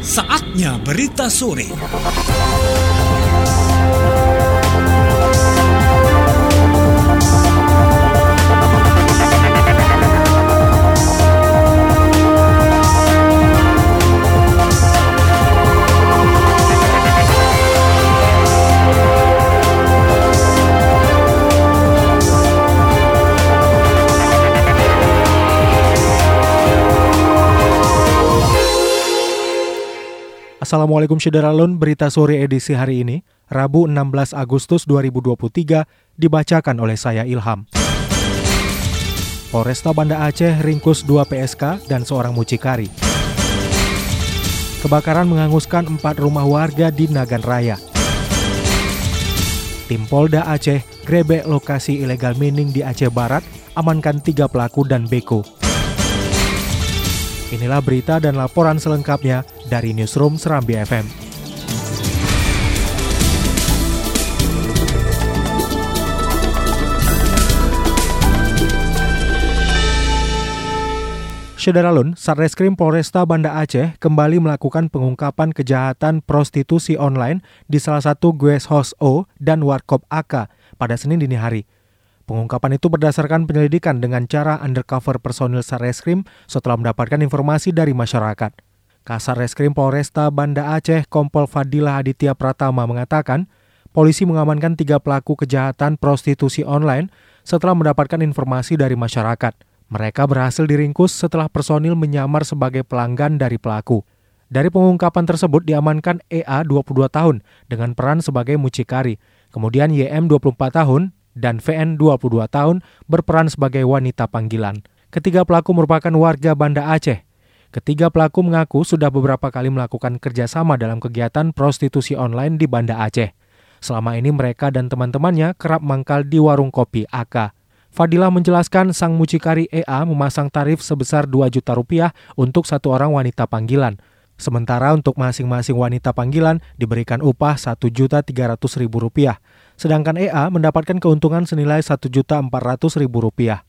Saatnya berita sore. Assalamualaikum Syederalun, berita sore edisi hari ini, Rabu 16 Agustus 2023, dibacakan oleh saya Ilham. Polresta Banda Aceh ringkus 2 PSK dan seorang mucikari. Kebakaran menghanguskan 4 rumah warga di Nagan Raya. Tim Polda Aceh grebek lokasi illegal mining di Aceh Barat, amankan 3 pelaku dan beko. Inilah berita dan laporan selengkapnya dari Newsroom Serambi FM. Syederalun, Satreskrim Polresta Banda Aceh kembali melakukan pengungkapan kejahatan prostitusi online di salah satu Guest House O dan Warkop AK pada Senin dini hari. Pengungkapan itu berdasarkan penyelidikan dengan cara undercover personil Satreskrim setelah mendapatkan informasi dari masyarakat. Kasarreskrim Polresta Banda Aceh Kompol Fadilah Aditya Pratama mengatakan, polisi mengamankan 3 pelaku kejahatan prostitusi online setelah mendapatkan informasi dari masyarakat. Mereka berhasil diringkus setelah personil menyamar sebagai pelanggan dari pelaku. Dari pengungkapan tersebut diamankan EA 22 tahun dengan peran sebagai mucikari, kemudian YM 24 tahun, dan VN 22 tahun berperan sebagai wanita panggilan. Ketiga pelaku merupakan warga Banda Aceh. Ketiga pelaku mengaku sudah beberapa kali melakukan kerjasama dalam kegiatan prostitusi online di Banda Aceh. Selama ini mereka dan teman-temannya kerap mangkal di warung kopi AK. Fadilah menjelaskan sang mucikari EA memasang tarif sebesar 2 juta rupiah untuk 1 orang wanita panggilan. Sementara untuk masing-masing wanita panggilan diberikan upah Rp1.300.000. Sedangkan EA mendapatkan keuntungan senilai Rp1.400.000.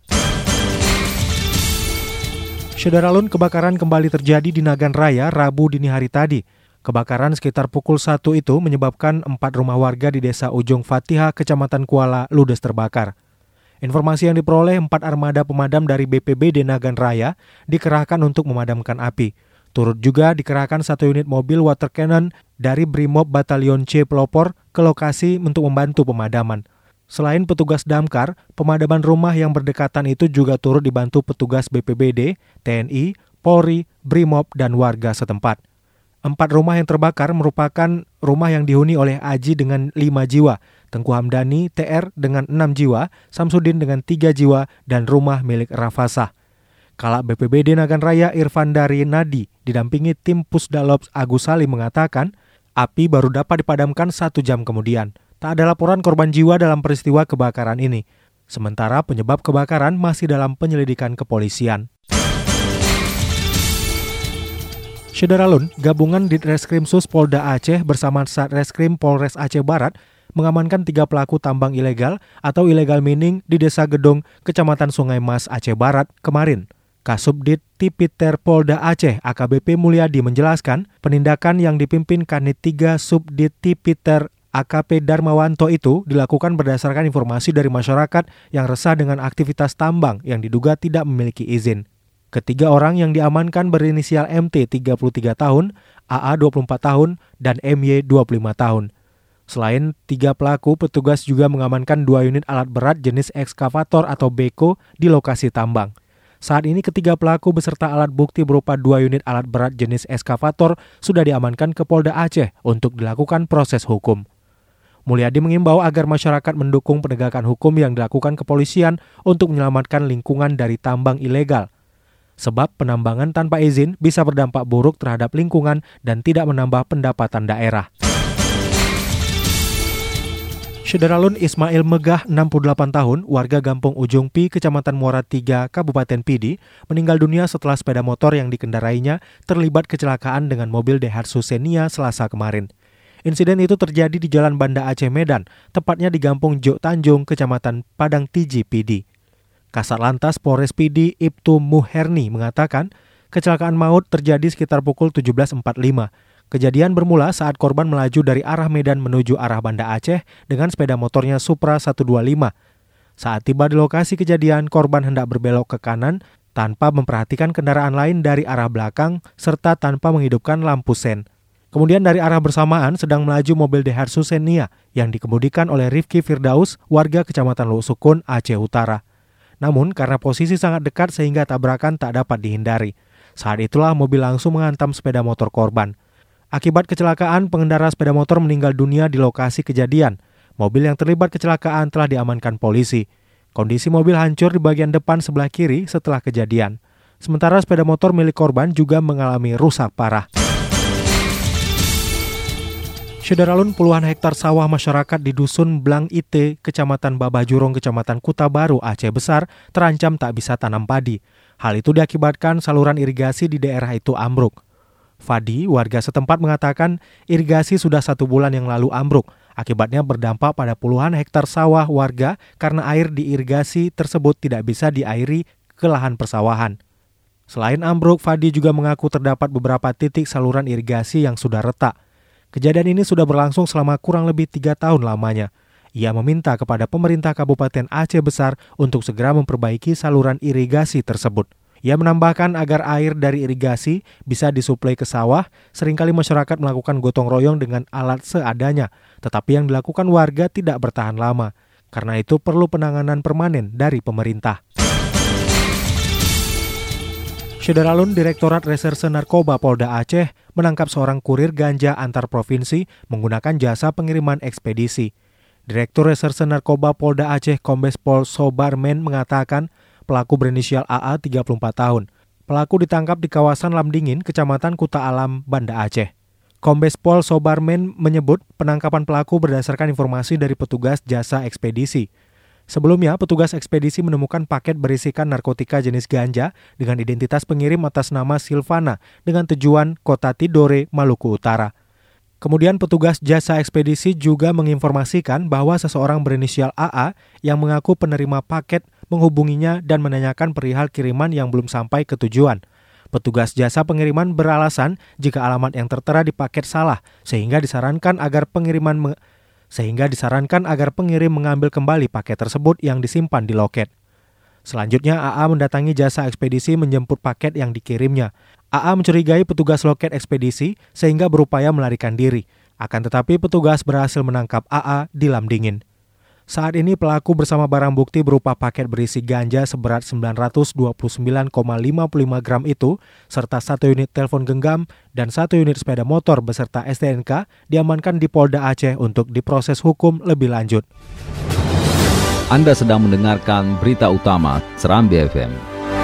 Syederalun, kebakaran kembali terjadi di Nagan Raya Rabu dini hari tadi. Kebakaran sekitar pukul 1 itu menyebabkan 4 rumah warga di Desa Ujung Fatihah, Kecamatan Kuala, ludes terbakar. Informasi yang diperoleh 4 armada pemadam dari BPBD Nagan Raya dikerahkan untuk memadamkan api. Turut juga dikerahkan 1 unit mobil water cannon dari Brimob Batalion C Pelopor ke lokasi untuk membantu pemadaman. Selain petugas damkar, pemadaman rumah yang berdekatan itu juga turut dibantu petugas BPBD, TNI, Polri, Brimob, dan warga setempat. 4 rumah yang terbakar merupakan rumah yang dihuni oleh Aji dengan 5 jiwa, Tengku Hamdani TR dengan 6 jiwa, Samsudin dengan 3 jiwa, dan rumah milik Rafasah. Kala BPBD Nagan Raya Irfan Dari Nadi didampingi tim Pusdalops Agus Salim mengatakan, api baru dapat dipadamkan 1 jam kemudian. Tak ada laporan korban jiwa dalam peristiwa kebakaran ini. Sementara penyebab kebakaran masih dalam penyelidikan kepolisian. Syederalun, gabungan Ditreskrimsus Polda Aceh bersama Satreskrim Polres Aceh Barat mengamankan 3 pelaku tambang ilegal atau illegal mining di Desa Gedong, Kecamatan Sungai Mas, Aceh Barat kemarin. Kasubdit Tipiter Polda Aceh AKBP Mulyadi menjelaskan, penindakan yang dipimpin Kanit 3 Subdit Tipiter AKP Darmawanto itu dilakukan berdasarkan informasi dari masyarakat yang resah dengan aktivitas tambang yang diduga tidak memiliki izin. Ketiga orang yang diamankan berinisial MT 33 tahun, AA 24 tahun, dan MY 25 tahun. Selain 3 pelaku, petugas juga mengamankan 2 unit alat berat jenis ekskavator atau beko di lokasi tambang. Saat ini ketiga pelaku beserta alat bukti berupa 2 unit alat berat jenis ekskavator sudah diamankan ke Polda Aceh untuk dilakukan proses hukum. Mulyadi mengimbau agar masyarakat mendukung penegakan hukum yang dilakukan kepolisian untuk menyelamatkan lingkungan dari tambang ilegal. Sebab penambangan tanpa izin bisa berdampak buruk terhadap lingkungan dan tidak menambah pendapatan daerah. Syederalun, Ismail Megah, 68 tahun, warga Gampung Ujung Pi, Kecamatan Muara 3, Kabupaten Pidi, meninggal dunia setelah sepeda motor yang dikendarainya terlibat kecelakaan dengan mobil Daihatsu Xenia Selasa kemarin. Insiden itu terjadi di Jalan Banda Aceh Medan, tepatnya di Gampung Jok Tanjung, Kecamatan Padang Tiji, Pidi. Kasatlantas Polres Pidi, Ibtu Muherni, mengatakan Kecelakaan maut terjadi sekitar pukul 17.45. Kejadian bermula saat korban melaju dari arah Medan menuju arah Banda Aceh dengan sepeda motornya Supra 125. Saat tiba di lokasi kejadian, korban hendak berbelok ke kanan tanpa memperhatikan kendaraan lain dari arah belakang serta tanpa menghidupkan lampu sen. Kemudian dari arah bersamaan sedang melaju mobil Daihatsu Xenia yang dikemudikan oleh Rifki Firdaus, warga Kecamatan Luhuk Sukun, Aceh Utara. Namun karena posisi sangat dekat sehingga tabrakan tak dapat dihindari. Saat itulah mobil langsung menghantam sepeda motor korban. Akibat kecelakaan, pengendara sepeda motor meninggal dunia di lokasi kejadian. Mobil yang terlibat kecelakaan telah diamankan polisi. Kondisi mobil hancur di bagian depan sebelah kiri setelah kejadian. Sementara sepeda motor milik korban juga mengalami rusak parah. Syederalun, puluhan hektar sawah masyarakat di Dusun Blang Ite, Kecamatan Babajurong, Kecamatan Kuta Baru, Aceh Besar, terancam tak bisa tanam padi. Hal itu diakibatkan saluran irigasi di daerah itu ambruk. Fadi, warga setempat mengatakan irigasi sudah 1 bulan yang lalu ambruk. Akibatnya berdampak pada puluhan hektar sawah warga karena air di irigasi tersebut tidak bisa diairi ke lahan persawahan. Selain ambruk, Fadi juga mengaku terdapat beberapa titik saluran irigasi yang sudah retak. Kejadian ini sudah berlangsung selama kurang lebih 3 tahun lamanya. Ia meminta kepada pemerintah Kabupaten Aceh Besar untuk segera memperbaiki saluran irigasi tersebut. Ia menambahkan agar air dari irigasi bisa disuplai ke sawah, seringkali masyarakat melakukan gotong royong dengan alat seadanya, tetapi yang dilakukan warga tidak bertahan lama. Karena itu perlu penanganan permanen dari pemerintah. Syederalun, Direktorat Reserse Narkoba Polda Aceh menangkap seorang kurir ganja antar provinsi menggunakan jasa pengiriman ekspedisi. Direktur Reserse Narkoba Polda Aceh Kombes Pol Sobarmen mengatakan pelaku berinisial AA 34 tahun. Pelaku ditangkap di kawasan Lamdingin, Kecamatan Kuta Alam, Banda Aceh. Kombes Pol Sobarmen menyebut penangkapan pelaku berdasarkan informasi dari petugas jasa ekspedisi. Sebelumnya, petugas ekspedisi menemukan paket berisikan narkotika jenis ganja dengan identitas pengirim atas nama Silvana dengan tujuan Kota Tidore, Maluku Utara. Kemudian petugas jasa ekspedisi juga menginformasikan bahwa seseorang berinisial AA yang mengaku penerima paket menghubunginya dan menanyakan perihal kiriman yang belum sampai ke tujuan. Petugas jasa pengiriman beralasan jika alamat yang tertera di paket salah sehingga disarankan agar pengirim mengambil kembali paket tersebut yang disimpan di loket. Selanjutnya AA mendatangi jasa ekspedisi menjemput paket yang dikirimnya. AA mencurigai petugas loket ekspedisi sehingga berupaya melarikan diri. Akan tetapi petugas berhasil menangkap AA di Lamdingin. Saat ini pelaku bersama barang bukti berupa paket berisi ganja seberat 929,55 gram itu, serta 1 unit telepon genggam dan 1 unit sepeda motor beserta STNK diamankan di Polda Aceh untuk diproses hukum lebih lanjut. Anda sedang mendengarkan berita utama Serambi FM.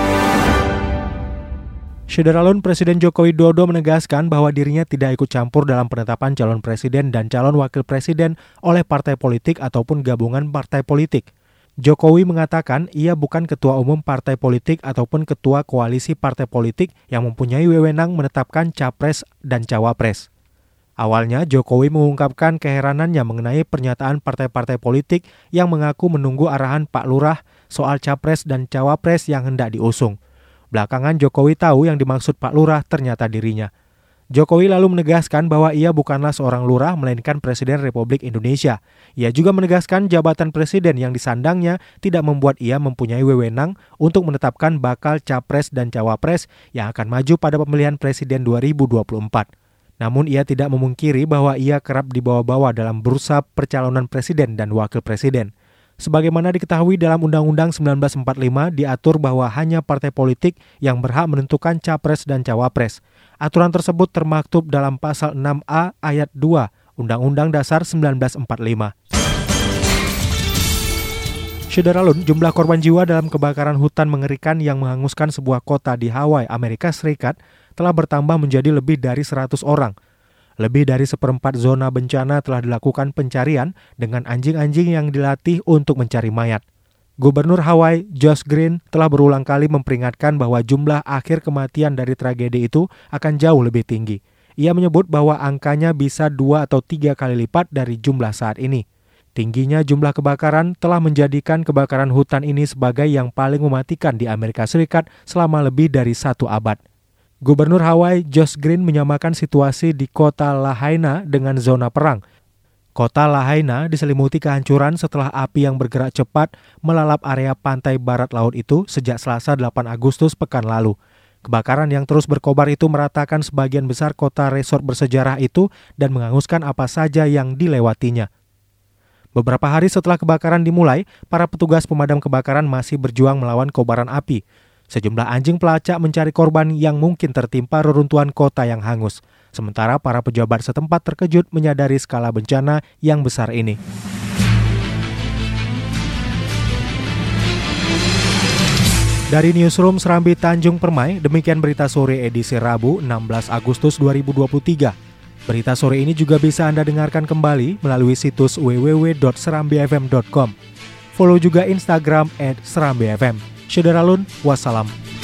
Syederalun, Presiden Joko Widodo menegaskan bahwa dirinya tidak ikut campur dalam penetapan calon presiden dan calon wakil presiden oleh partai politik ataupun gabungan partai politik. Jokowi mengatakan ia bukan ketua umum partai politik ataupun ketua koalisi partai politik yang mempunyai wewenang menetapkan capres dan cawapres. Awalnya, Jokowi mengungkapkan keheranannya mengenai pernyataan partai-partai politik yang mengaku menunggu arahan Pak Lurah soal capres dan cawapres yang hendak diusung. Belakangan Jokowi tahu yang dimaksud Pak Lurah ternyata dirinya. Jokowi lalu menegaskan bahwa ia bukanlah seorang lurah melainkan Presiden Republik Indonesia. Ia juga menegaskan jabatan presiden yang disandangnya tidak membuat ia mempunyai wewenang untuk menetapkan bakal capres dan cawapres yang akan maju pada pemilihan presiden 2024. Namun ia tidak memungkiri bahwa ia kerap dibawa-bawa dalam bursa percalonan presiden dan wakil presiden. Sebagaimana diketahui dalam Undang-Undang 1945 diatur bahwa hanya partai politik yang berhak menentukan capres dan cawapres. Aturan tersebut termaktub dalam pasal 6A ayat 2 Undang-Undang Dasar 1945. Syederalun, jumlah korban jiwa dalam kebakaran hutan mengerikan yang menghanguskan sebuah kota di Hawaii, Amerika Serikat telah bertambah menjadi lebih dari 100 orang. Lebih dari 1/4 zona bencana telah dilakukan pencarian dengan anjing-anjing yang dilatih untuk mencari mayat. Gubernur Hawaii, Josh Green, telah berulang kali memperingatkan bahwa jumlah akhir kematian dari tragedi itu akan jauh lebih tinggi. Ia menyebut bahwa angkanya bisa 2 atau 3 kali lipat dari jumlah saat ini. Tingginya jumlah kebakaran telah menjadikan kebakaran hutan ini sebagai yang paling mematikan di Amerika Serikat selama lebih dari 1 abad. Gubernur Hawaii Josh Green menyamakan situasi di kota Lahaina dengan zona perang. Kota Lahaina diselimuti kehancuran setelah api yang bergerak cepat melalap area pantai barat laut itu sejak Selasa 8 Agustus pekan lalu. Kebakaran yang terus berkobar itu meratakan sebagian besar kota resort bersejarah itu dan menghanguskan apa saja yang dilewatinya. Beberapa hari setelah kebakaran dimulai, para petugas pemadam kebakaran masih berjuang melawan kobaran api. Sejumlah anjing pelacak mencari korban yang mungkin tertimpa reruntuhan kota yang hangus. Sementara para pejabat setempat terkejut menyadari skala bencana yang besar ini. Dari Newsroom Serambi Tanjung Permai, demikian berita sore edisi Rabu 16 Agustus 2023. Berita sore ini juga bisa Anda dengarkan kembali melalui situs www.serambifm.com. Follow juga Instagram @serambifm. Syederalun, wassalam.